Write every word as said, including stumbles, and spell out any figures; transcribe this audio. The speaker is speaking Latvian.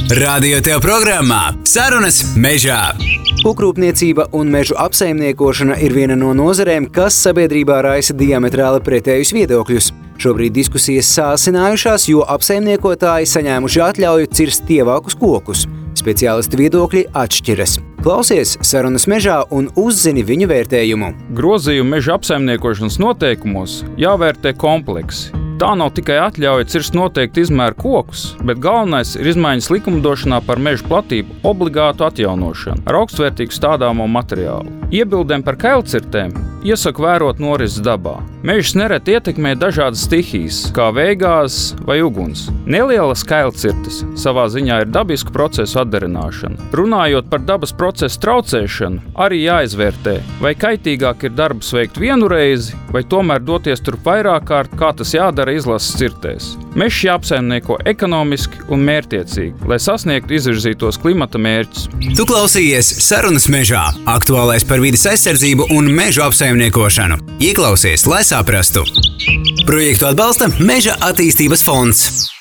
Radio tev programmā Sarunas mežā. Kokrūpniecība un mežu apsaimniekošana ir viena no nozarēm, kas sabiedrībā raisa diametrāli pretējus viedokļus. Šobrīd diskusijas sāsinājušās, jo apsaimniekotāji saņēmuši atļauju cirst tievākus kokus. Speciālistu viedokļi atšķiras. Klausies Sarunas mežā un uzzini viņu vērtējumu. Grozījumi meža apsaimniekošanas noteikumos jāvērtē kompleksi. Tā nav tikai atļauja cirst noteikti izmēru kokus, bet galvenais ir izmaiņas likumdošanā par meža platību obligātu atjaunošanu ar augstvērtīgu stādāmo materiālu. Iebildēm par kailcirtēm iesaku vērot norises dabā. Mežus nereti ietekmē dažādas stihijas, kā vējgāzes vai uguns. Nelielas kailcirtes savā ziņā ir dabisku procesu atdarināšana. Runājot par dabas procesu traucēšanu, arī jāizvērtē, vai kaitīgāk ir darbus veikt vienu reizi, vai tomēr doties tur vairāk kārt, kā tas jādara izlases cirtēs. Mežs jāapsaimnieko ekonomiski un mērķtiecīgi, lai sasniegtu izvirzītos klimata mērķus. Tu klausījies Sarunas mežā, aktuālais par vides aizsardzību un mežu apsaimniekošanu. Ieklausies, lai saprastu. Projektu atbalsta Meža attīstības fonds.